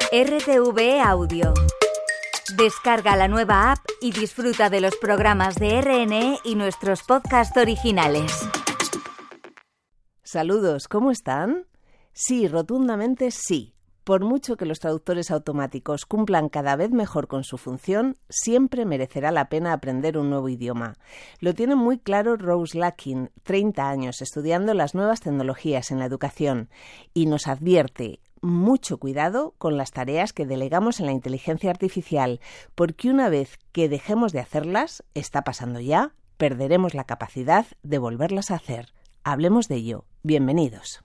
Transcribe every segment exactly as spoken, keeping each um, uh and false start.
R T V E Audio. Descarga la nueva app y disfruta de los programas de R N E y nuestros podcasts originales. Saludos, ¿cómo están? Sí, rotundamente sí. Por mucho que los traductores automáticos cumplan cada vez mejor con su función, siempre merecerá la pena aprender un nuevo idioma. Lo tiene muy claro Rose Lakin, treinta años estudiando las nuevas tecnologías en la educación, y nos advierte: mucho cuidado con las tareas que delegamos en la inteligencia artificial, porque una vez que dejemos de hacerlas, está pasando ya, perderemos la capacidad de volverlas a hacer. Hablemos de ello. Bienvenidos.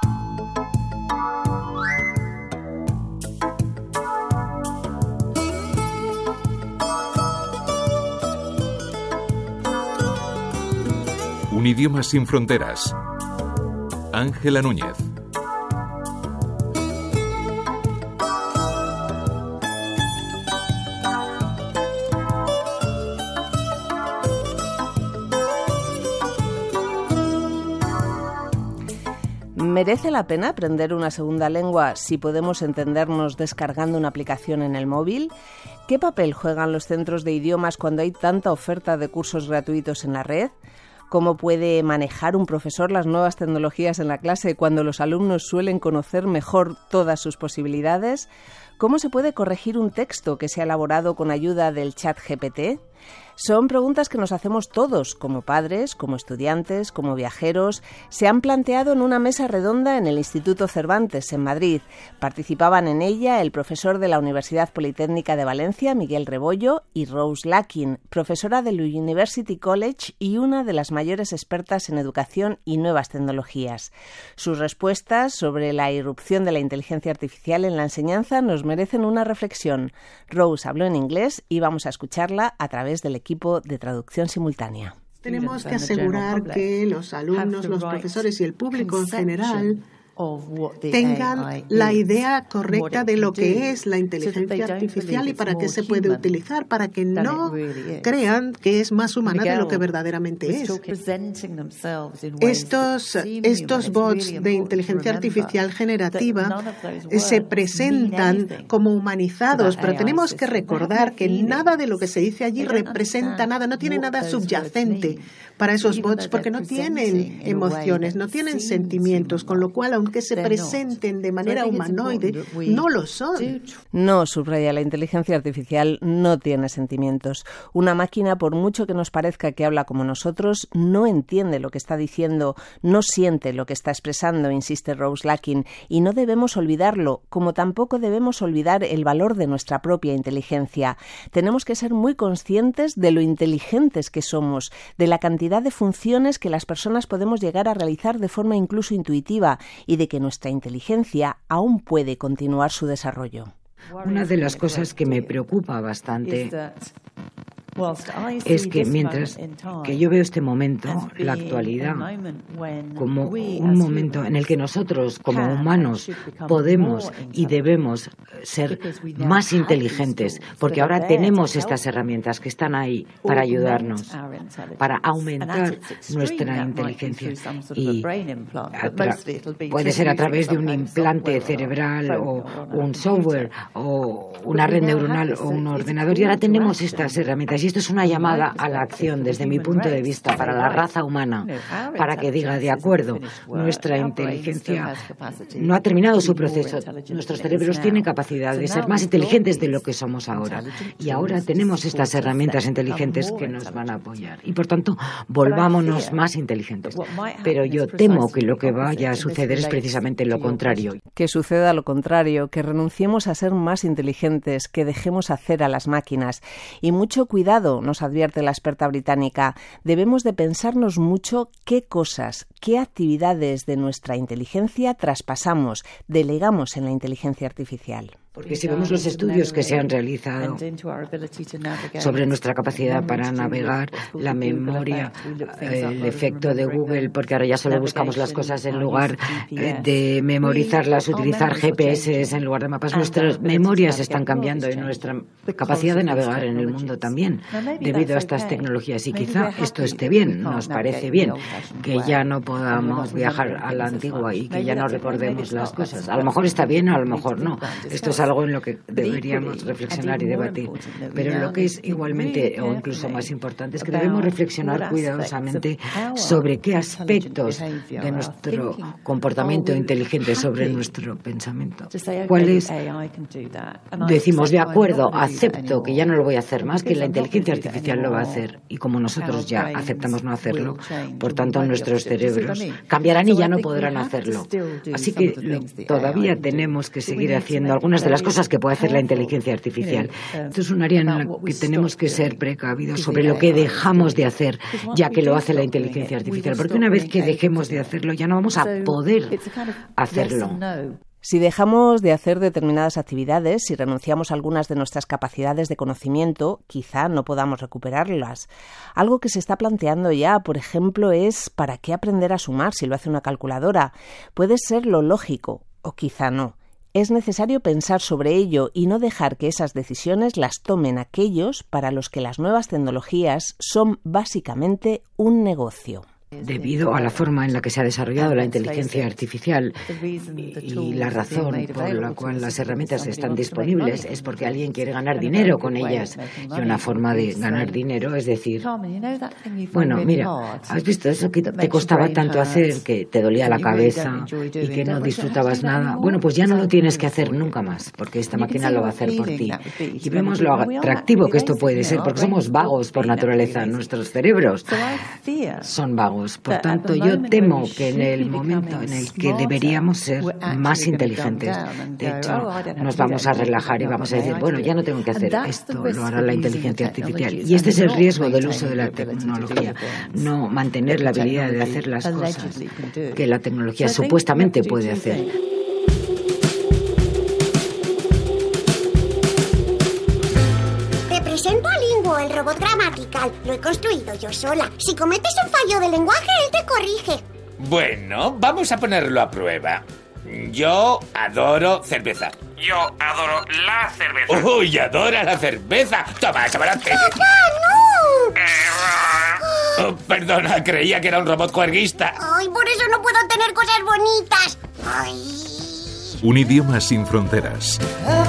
Un idioma sin fronteras. Ángela Núñez. ¿Merece la pena aprender una segunda lengua si podemos entendernos descargando una aplicación en el móvil? ¿Qué papel juegan los centros de idiomas cuando hay tanta oferta de cursos gratuitos en la red? ¿Cómo puede manejar un profesor las nuevas tecnologías en la clase cuando los alumnos suelen conocer mejor todas sus posibilidades? ¿Cómo se puede corregir un texto que se ha elaborado con ayuda del chat G P T? Son preguntas que nos hacemos todos, como padres, como estudiantes, como viajeros. Se han planteado en una mesa redonda en el Instituto Cervantes, en Madrid. Participaban en ella el profesor de la Universidad Politécnica de Valencia, Miguel Rebollo, y Rose Lakin, profesora del University College y una de las mayores expertas en educación y nuevas tecnologías. Sus respuestas sobre la irrupción de la inteligencia artificial en la enseñanza nos merecen una reflexión. Rose habló en inglés y vamos a escucharla a través del equipo de traducción simultánea. Tenemos que asegurar que los alumnos, los profesores y el público en general tengan la idea correcta de lo que es la inteligencia artificial y para qué se puede utilizar, para que no crean que es más humana de lo que verdaderamente es. Estos, estos bots de inteligencia artificial generativa se presentan como humanizados, pero tenemos que recordar que nada de lo que se dice allí representa nada, no tiene nada subyacente para esos bots porque no tienen emociones, no tienen sentimientos, con lo cual, aunque se presenten de manera humanoide, no lo son. No, subraya, la inteligencia artificial no tiene sentimientos. Una máquina, por mucho que nos parezca que habla como nosotros, no entiende lo que está diciendo, no siente lo que está expresando, insiste Rose Lakin, y no debemos olvidarlo, como tampoco debemos olvidar el valor de nuestra propia inteligencia. Tenemos que ser muy conscientes de lo inteligentes que somos, de la cantidad de funciones que las personas podemos llegar a realizar de forma incluso intuitiva y de que nuestra inteligencia aún puede continuar su desarrollo. Una de las cosas que me preocupa bastante es que mientras que yo veo este momento, la actualidad, como un momento en el que nosotros, como humanos, podemos y debemos ser más inteligentes, porque ahora tenemos estas herramientas que están ahí para ayudarnos, para aumentar nuestra inteligencia. Y puede ser a través de un implante cerebral o un software o una red neuronal o un ordenador. Y ahora tenemos estas herramientas. Y esto es una llamada a la acción, desde mi punto de vista, para la raza humana, para que diga, de acuerdo, nuestra inteligencia no ha terminado su proceso. Nuestros cerebros tienen capacidad de ser más inteligentes de lo que somos ahora. Y ahora tenemos estas herramientas inteligentes que nos van a apoyar. Y, por tanto, volvámonos más inteligentes. Pero yo temo que lo que vaya a suceder es precisamente lo contrario. Que suceda lo contrario, que renunciemos a ser más inteligentes, que dejemos hacer a las máquinas. Y mucho cuidado, nos advierte la experta británica, debemos de pensarnos mucho qué cosas, qué actividades de nuestra inteligencia traspasamos, delegamos en la inteligencia artificial. Porque si vemos los estudios que se han realizado sobre nuestra capacidad para navegar, la memoria, el efecto de Google, porque ahora ya solo buscamos las cosas en lugar de memorizarlas, utilizar G P S en lugar de mapas, nuestras memorias están cambiando y nuestra capacidad de navegar en el mundo también, debido a estas tecnologías. Y quizá esto esté bien, nos parece bien, que ya no podamos viajar a la antigua y que ya no recordemos las cosas. A lo mejor está bien, a lo mejor no. Esto es algo en lo que deberíamos reflexionar y debatir. Pero lo que es igualmente o incluso más importante es que debemos reflexionar cuidadosamente sobre qué aspectos de nuestro comportamiento inteligente, sobre nuestro pensamiento. ¿Cuáles? Decimos, de acuerdo, acepto que ya no lo voy a hacer más, que la inteligencia artificial lo va a hacer. Y como nosotros ya aceptamos no hacerlo, por tanto nuestros cerebros cambiarán y ya no podrán hacerlo. Así que lo, todavía tenemos que seguir haciendo algunas de las cosas que puede hacer la inteligencia artificial. Esto es un área en la que tenemos que ser precavidos sobre lo que dejamos de hacer, ya que lo hace la inteligencia artificial. Porque una vez que dejemos de hacerlo, ya no vamos a poder hacerlo. Si dejamos de hacer determinadas actividades, si renunciamos a algunas de nuestras capacidades de conocimiento, quizá no podamos recuperarlas. Algo que se está planteando ya, por ejemplo, es ¿para qué aprender a sumar si lo hace una calculadora? Puede ser lo lógico, o quizá no. Es necesario pensar sobre ello y no dejar que esas decisiones las tomen aquellos para los que las nuevas tecnologías son básicamente un negocio. Debido a la forma en la que se ha desarrollado la inteligencia artificial y la razón por la cual las herramientas están disponibles es porque alguien quiere ganar dinero con ellas. Y una forma de ganar dinero es decir, bueno, mira, ¿has visto eso que te costaba tanto hacer, que te dolía la cabeza y que no disfrutabas nada? Bueno, pues ya no lo tienes que hacer nunca más, porque esta máquina lo va a hacer por ti. Y vemos lo atractivo que esto puede ser, porque somos vagos por naturaleza. Nuestros cerebros son vagos. Por tanto, yo temo que en el momento en el que deberíamos ser más inteligentes, de hecho, nos vamos a relajar y vamos a decir, bueno, ya no tengo que hacer esto, lo hará la inteligencia artificial. Y este es el riesgo del uso de la tecnología, no mantener la habilidad de hacer las cosas que la tecnología supuestamente puede hacer. Presento a Linguo, el robot gramatical. Lo he construido yo sola. Si cometes un fallo de lenguaje, él te corrige. Bueno, vamos a ponerlo a prueba. Yo adoro cerveza. Yo adoro la cerveza. ¡Uy, adora la cerveza! ¡Toma, camarote! ¡Papá, no! Oh, perdona, creía que era un robot juerguista. Ay, por eso no puedo tener cosas bonitas. Ay. Un idioma sin fronteras.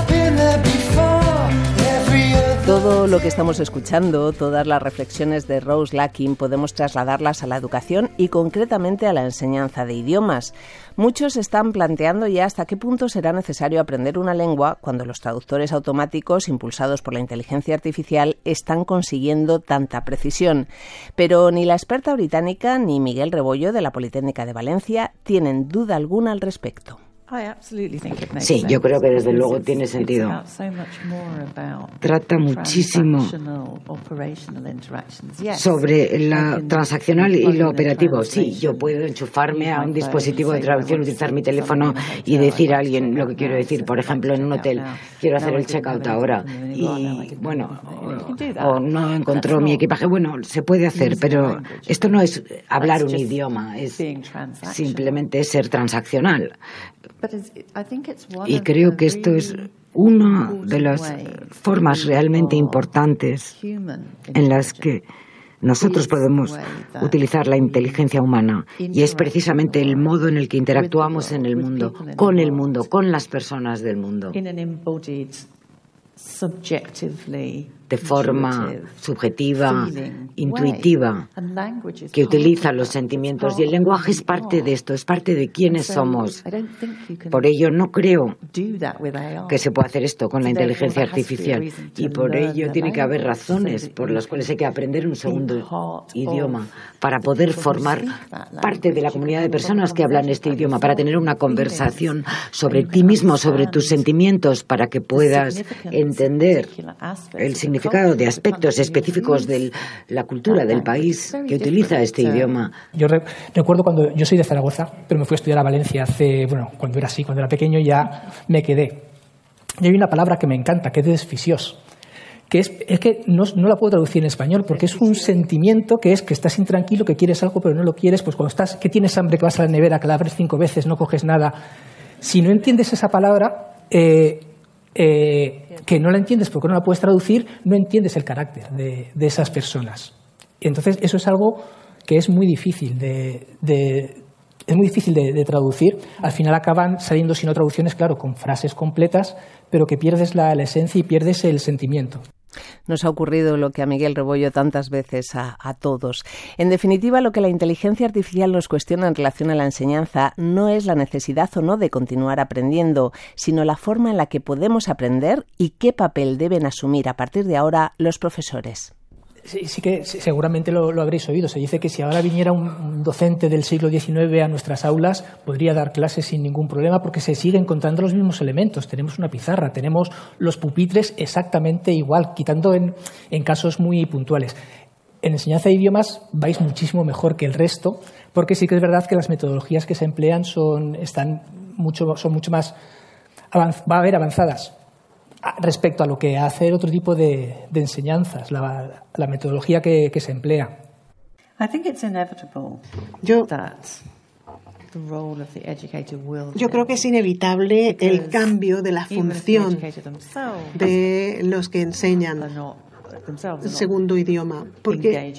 Todo lo que estamos escuchando, todas las reflexiones de Rose Lakin, podemos trasladarlas a la educación y concretamente a la enseñanza de idiomas. Muchos están planteando ya hasta qué punto será necesario aprender una lengua cuando los traductores automáticos, impulsados por la inteligencia artificial, están consiguiendo tanta precisión. Pero ni la experta británica ni Miguel Rebollo, de la Politécnica de Valencia, tienen duda alguna al respecto. Sí, yo creo que desde luego tiene sentido. Trata muchísimo sobre la transaccional y lo operativo. Sí, yo puedo enchufarme a un dispositivo de traducción, utilizar mi teléfono y decir a alguien lo que quiero decir. Por ejemplo, en un hotel, quiero hacer el check-out ahora y, bueno, o, o no encontró mi equipaje. Bueno, se puede hacer, pero esto no es hablar un idioma, es simplemente ser transaccional. Y creo que esto es una de las formas realmente importantes en las que nosotros podemos utilizar la inteligencia humana, y es precisamente el modo en el que interactuamos en el mundo, con el mundo, con las personas del mundo, de forma subjetiva, intuitiva, que utiliza los sentimientos. Y el lenguaje es parte de esto, es parte de quiénes somos. Por ello, no creo que se pueda hacer esto con la inteligencia artificial. Y por ello tiene que haber razones por las cuales hay que aprender un segundo idioma para poder formar parte de la comunidad de personas que hablan este idioma, para tener una conversación sobre ti mismo, sobre tus sentimientos, para que puedas entender el significado de aspectos específicos de la cultura del país que utiliza este idioma. Yo re- recuerdo cuando yo soy de Zaragoza, pero me fui a estudiar a Valencia hace, bueno, cuando era así, cuando era pequeño ya me quedé. Y hay una palabra que me encanta, que es desfisiós, que es, es que no, no la puedo traducir en español porque es un sentimiento que es que estás intranquilo, que quieres algo pero no lo quieres, pues cuando estás, que tienes hambre, que vas a la nevera, que la abres cinco veces, no coges nada. Si no entiendes esa palabra, eh, eh, que no la entiendes porque no la puedes traducir, no entiendes el carácter de, de esas personas. Entonces, eso es algo que es muy difícil de, de, es muy difícil de, de traducir. Al final acaban saliendo, si no traducciones, claro, con frases completas, pero que pierdes la, la esencia y pierdes el sentimiento. Nos ha ocurrido lo que a Miguel Rebollo tantas veces a, a todos. En definitiva, lo que la inteligencia artificial nos cuestiona en relación a la enseñanza no es la necesidad o no de continuar aprendiendo, sino la forma en la que podemos aprender y qué papel deben asumir a partir de ahora los profesores. Sí, sí que seguramente lo, lo habréis oído. Se dice que si ahora viniera un, un docente del siglo diecinueve a nuestras aulas, podría dar clases sin ningún problema porque se siguen encontrando los mismos elementos. Tenemos una pizarra, tenemos los pupitres exactamente igual, quitando en, en casos muy puntuales. En enseñanza de idiomas vais muchísimo mejor que el resto, porque sí que es verdad que las metodologías que se emplean son, están mucho, son mucho más avanz, va a haber avanzadas respecto a lo que hace otro tipo de, de enseñanzas, la, la metodología que, que se emplea. Yo, yo creo que es inevitable el cambio de la función de los que enseñan el segundo idioma, porque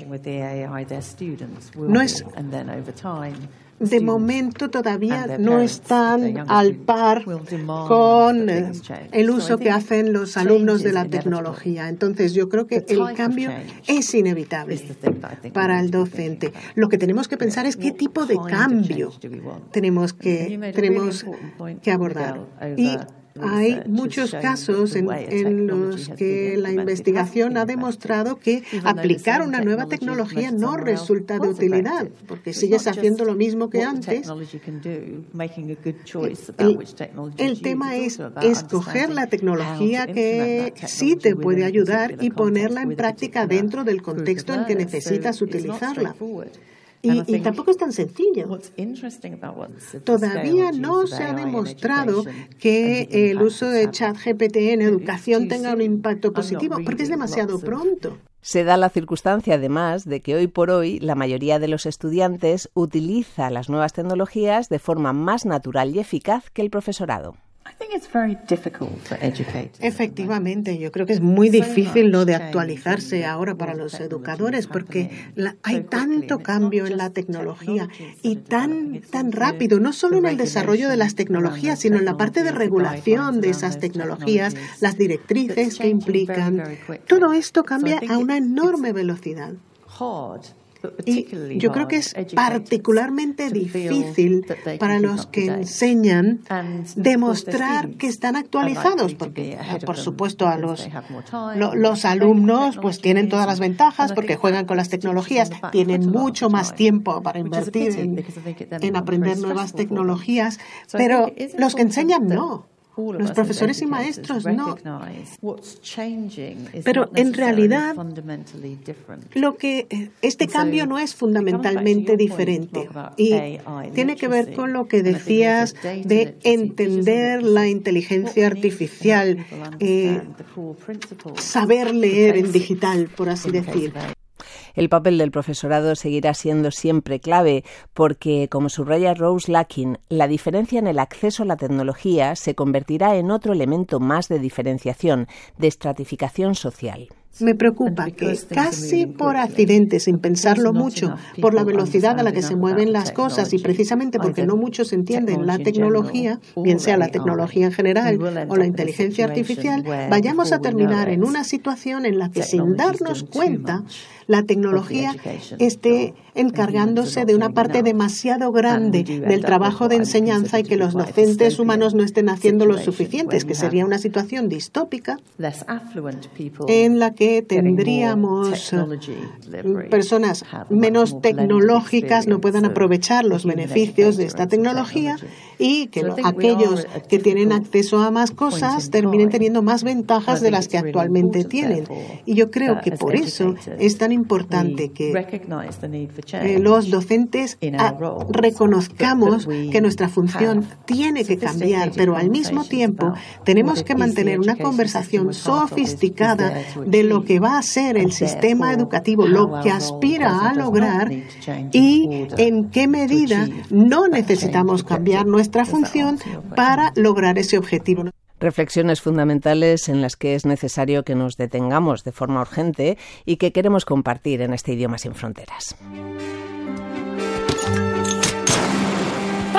no es... De momento todavía no están al par con el uso que hacen los alumnos de la tecnología. Entonces yo creo que el cambio es inevitable para el docente. Lo que tenemos que pensar es qué tipo de cambio tenemos que, tenemos que abordar. Y hay muchos casos en, en los que la investigación ha demostrado que aplicar una nueva tecnología no resulta de utilidad, porque sigues haciendo lo mismo que antes. El, el tema es escoger la tecnología que sí te puede ayudar y ponerla en práctica dentro del contexto en que necesitas utilizarla. Y, y tampoco es tan sencillo. Todavía no se ha demostrado que el uso de ChatGPT en educación tenga un impacto positivo, porque es demasiado pronto. Se da la circunstancia, además, de que hoy por hoy la mayoría de los estudiantes utiliza las nuevas tecnologías de forma más natural y eficaz que el profesorado. Efectivamente, yo creo que es muy difícil lo de actualizarse ahora para los educadores porque la, hay tanto cambio en la tecnología y tan, tan rápido, no solo en el desarrollo de las tecnologías, sino en la parte de regulación de esas tecnologías, las directrices que implican. Todo esto cambia a una enorme velocidad. Y yo creo que es particularmente difícil para los que enseñan demostrar que están actualizados, porque por supuesto a los, lo, los alumnos pues tienen todas las ventajas porque juegan con las tecnologías, tienen mucho más tiempo para invertir en, en aprender nuevas tecnologías, pero los que enseñan no. Los profesores y maestros no. Pero en realidad, lo que este cambio no es fundamentalmente diferente y tiene que ver con lo que decías de entender la inteligencia artificial, eh, saber leer en digital, por así decir. El papel del profesorado seguirá siendo siempre clave porque, como subraya Rose Lakin, la diferencia en el acceso a la tecnología se convertirá en otro elemento más de diferenciación, de estratificación social. Me preocupa que casi por accidente, sin pensarlo mucho, por la velocidad a la que se mueven las cosas y precisamente porque no muchos entienden la tecnología, bien sea la tecnología en general o la inteligencia artificial, vayamos a terminar en una situación en la que, sin darnos cuenta, la tecnología esté encargándose de una parte demasiado grande del trabajo de enseñanza y que los docentes humanos no estén haciendo lo suficientes, que sería una situación distópica en la que tendríamos personas menos tecnológicas no puedan aprovechar los beneficios de esta tecnología y que lo, aquellos que tienen acceso a más cosas terminen teniendo más ventajas de las que actualmente tienen. Y yo creo que por eso es tan importante que eh, los docentes a, reconozcamos que nuestra función tiene que cambiar, pero al mismo tiempo tenemos que mantener una conversación sofisticada de lo que va a ser el sistema educativo, lo que aspira a lograr y en qué medida no necesitamos cambiar nuestra función para lograr ese objetivo. Reflexiones fundamentales en las que es necesario que nos detengamos de forma urgente y que queremos compartir en este Idioma sin Fronteras.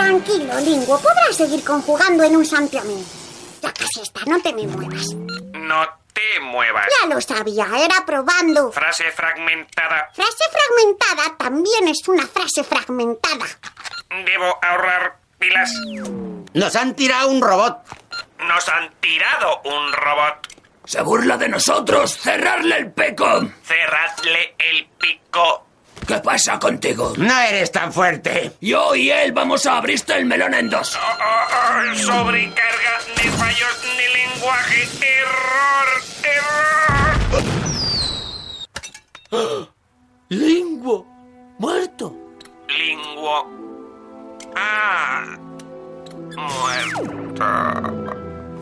Tranquilo, Linguo, podrás seguir conjugando en un santiamén. Ya casi está, no te me muevas. No te muevas. Ya lo sabía, era probando. Frase fragmentada. Frase fragmentada también es una frase fragmentada. Debo ahorrar pilas. Nos han tirado un robot. Nos han tirado un robot. Se burla de nosotros. ¡Cerrarle el pico! Cerradle el pico. ¿Qué pasa contigo? No eres tan fuerte. Yo y él vamos a abrirte el melón en dos. Oh, oh, oh, sobrecarga de fallos de lenguaje. Error, error. Linguo. Muerto. Linguo. Ah. Muerto.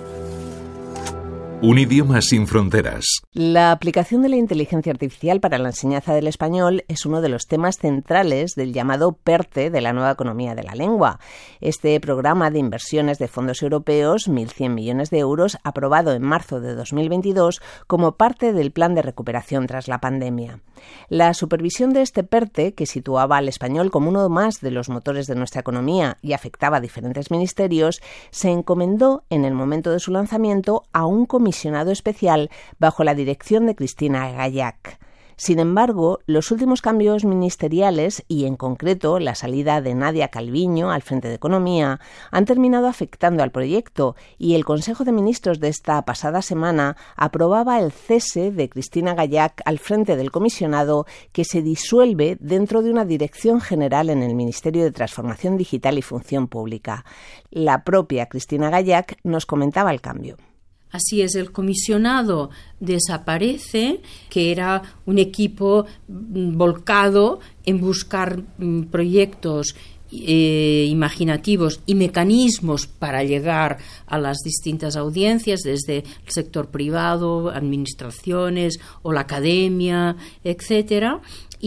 Un idioma sin fronteras. La aplicación de la inteligencia artificial para la enseñanza del español es uno de los temas centrales del llamado PERTE de la nueva economía de la lengua. Este programa de inversiones de fondos europeos, mil cien millones de euros, aprobado en marzo de dos mil veintidós como parte del plan de recuperación tras la pandemia. La supervisión de este PERTE, que situaba al español como uno más de los motores de nuestra economía y afectaba a diferentes ministerios, se encomendó en el momento de su lanzamiento a un comisionado especial bajo la dirección de Cristina Gallac. Sin embargo, los últimos cambios ministeriales, y en concreto la salida de Nadia Calviño al frente de Economía, han terminado afectando al proyecto y el Consejo de Ministros de esta pasada semana aprobaba el cese de Cristina Gallac al frente del comisionado, que se disuelve dentro de una dirección general en el Ministerio de Transformación Digital y Función Pública. La propia Cristina Gallac nos comentaba el cambio. Así es, el comisionado desaparece, que era un equipo volcado en buscar proyectos eh, imaginativos y mecanismos para llegar a las distintas audiencias, desde el sector privado, administraciones o la academia, etcétera.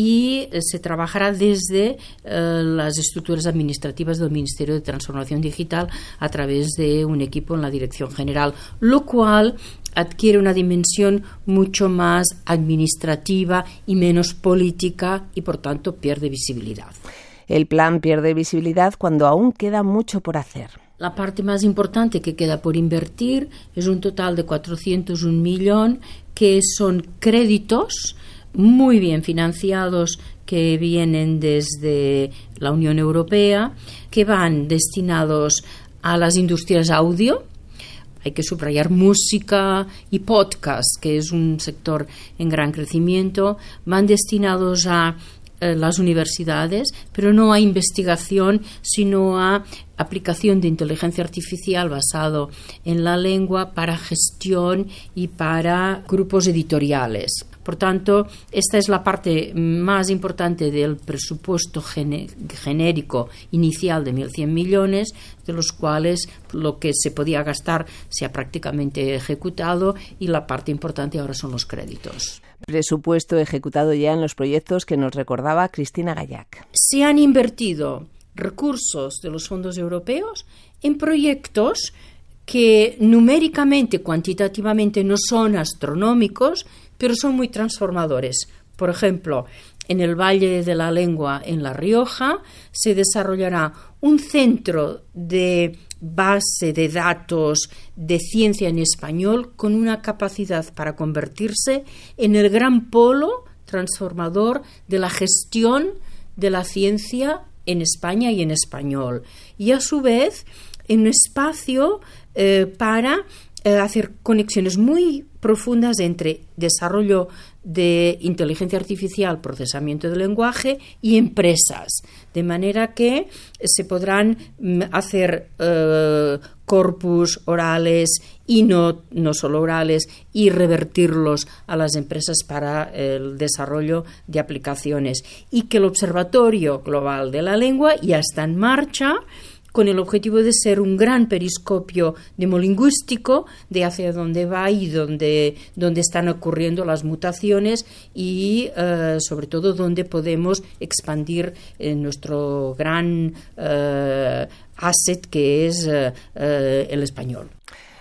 Y se trabajará desde eh, las estructuras administrativas del Ministerio de Transformación Digital a través de un equipo en la Dirección General, lo cual adquiere una dimensión mucho más administrativa y menos política y, por tanto, pierde visibilidad. El plan pierde visibilidad cuando aún queda mucho por hacer. La parte más importante que queda por invertir es un total de cuatrocientos un millones, que son créditos muy bien financiados que vienen desde la Unión Europea, que van destinados a las industrias audio. Hay que subrayar música y podcast, que es un sector en gran crecimiento. Van destinados a eh, las universidades, pero no a investigación, sino a aplicación de inteligencia artificial basado en la lengua para gestión y para grupos editoriales. Por tanto, esta es la parte más importante del presupuesto gene- genérico inicial de mil cien millones, de los cuales lo que se podía gastar se ha prácticamente ejecutado, y la parte importante ahora son los créditos. Presupuesto ejecutado ya en los proyectos que nos recordaba Cristina Gallac. Se han invertido recursos de los fondos europeos en proyectos que numéricamente, cuantitativamente no son astronómicos, pero son muy transformadores. Por ejemplo, en el Valle de la Lengua, en La Rioja, se desarrollará un centro de base de datos de ciencia en español con una capacidad para convertirse en el gran polo transformador de la gestión de la ciencia en España y en español. Y a su vez, en un espacio eh, para eh, hacer conexiones muy profundas entre desarrollo de inteligencia artificial, procesamiento del lenguaje y empresas, de manera que se podrán hacer eh, corpus orales y no, no solo orales, y revertirlos a las empresas para el desarrollo de aplicaciones, y que el Observatorio Global de la Lengua ya está en marcha con el objetivo de ser un gran periscopio demolingüístico de hacia dónde va y dónde, dónde están ocurriendo las mutaciones y, eh, sobre todo, dónde podemos expandir eh, nuestro gran eh, asset, que es eh, eh, el español.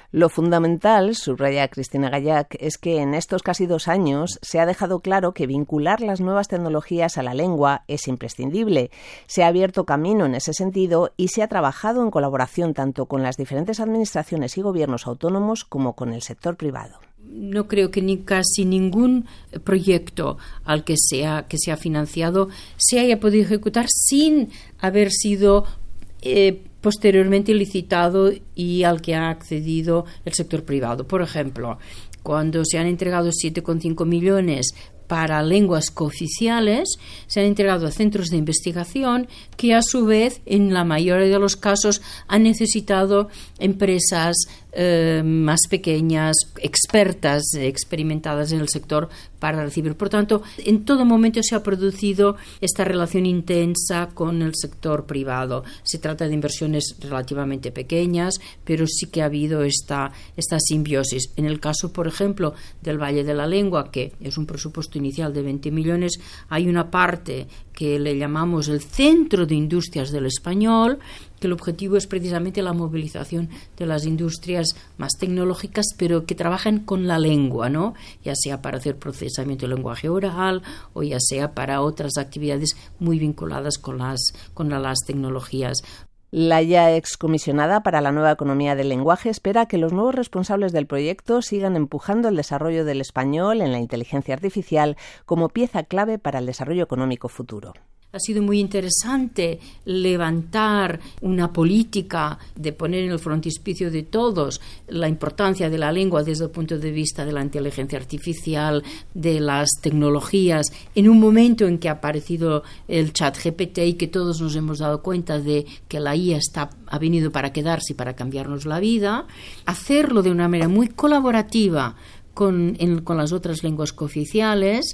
Lo fundamental, subraya Cristina Gallac, es que en estos casi dos años se ha dejado claro que vincular las nuevas tecnologías a la lengua es imprescindible. Se ha abierto camino en ese sentido y se ha trabajado en colaboración tanto con las diferentes administraciones y gobiernos autónomos como con el sector privado. No creo que ni casi ningún proyecto al que sea que se ha financiado se haya podido ejecutar sin haber sido eh, posteriormente licitado y al que ha accedido el sector privado. Por ejemplo, cuando se han entregado siete coma cinco millones para lenguas cooficiales, se han entregado a centros de investigación que a su vez, en la mayoría de los casos, han necesitado empresas eh, más pequeñas, expertas, experimentadas en el sector para recibir. Por tanto, en todo momento se ha producido esta relación intensa con el sector privado. Se trata de inversiones relativamente pequeñas, pero sí que ha habido esta, esta simbiosis. En el caso, por ejemplo, del Valle de la Lengua, que es un presupuesto inicial de veinte millones, hay una parte que le llamamos el Centro de Industrias del Español, que el objetivo es precisamente la movilización de las industrias más tecnológicas, pero que trabajan con la lengua, ¿no? Ya sea para hacer procesamiento del lenguaje oral o ya sea para otras actividades muy vinculadas con las, con las tecnologías. La ya excomisionada para la nueva economía del lenguaje espera que los nuevos responsables del proyecto sigan empujando el desarrollo del español en la inteligencia artificial como pieza clave para el desarrollo económico futuro. Ha sido muy interesante levantar una política de poner en el frontispicio de todos la importancia de la lengua desde el punto de vista de la inteligencia artificial, de las tecnologías, en un momento en que ha aparecido el chat G P T y que todos nos hemos dado cuenta de que la I A está, ha venido para quedarse y para cambiarnos la vida. Hacerlo de una manera muy colaborativa con, en, con las otras lenguas cooficiales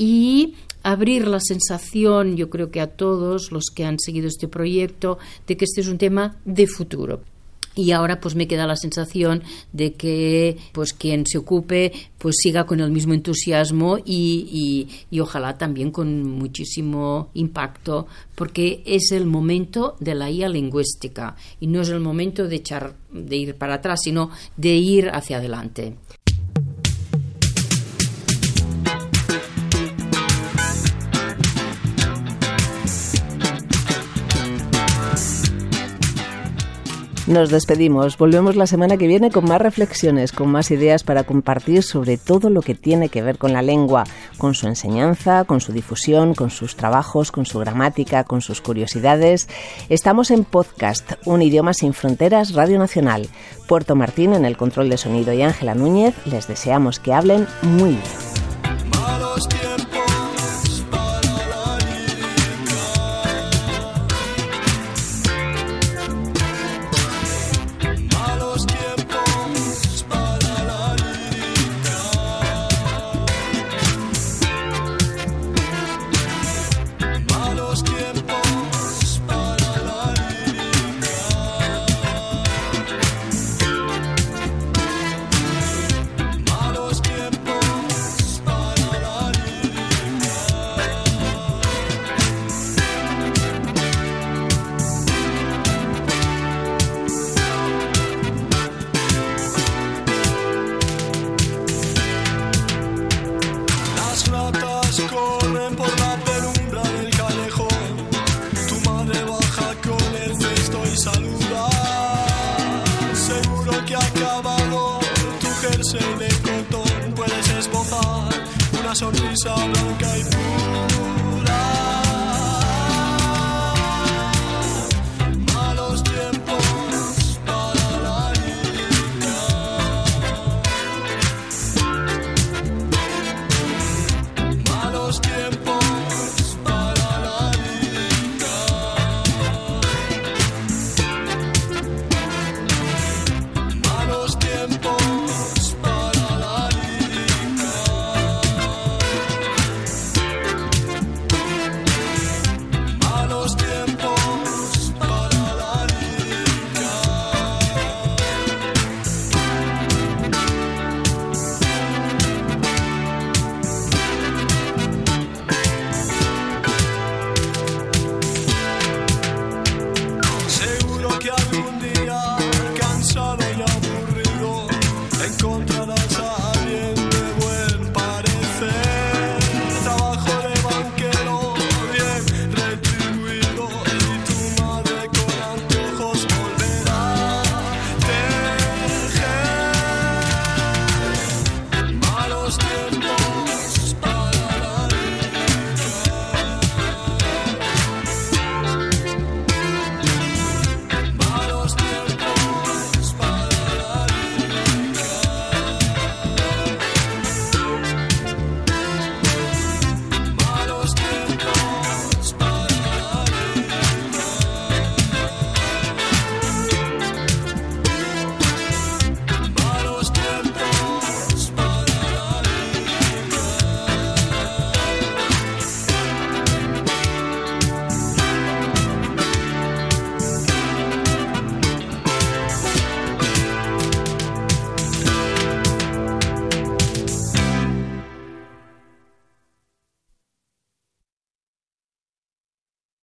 y abrir la sensación, yo creo que a todos los que han seguido este proyecto, de que este es un tema de futuro. Y ahora pues me queda la sensación de que pues quien se ocupe pues siga con el mismo entusiasmo y, y, y ojalá también con muchísimo impacto, porque es el momento de la I A lingüística y no es el momento de echar, de ir para atrás, sino de ir hacia adelante. Nos despedimos. Volvemos la semana que viene con más reflexiones, con más ideas para compartir sobre todo lo que tiene que ver con la lengua, con su enseñanza, con su difusión, con sus trabajos, con su gramática, con sus curiosidades. Estamos en Podcast, Un Idioma Sin Fronteras, Radio Nacional. Puerto Martín en el control de sonido y Ángela Núñez. Les deseamos que hablen muy bien.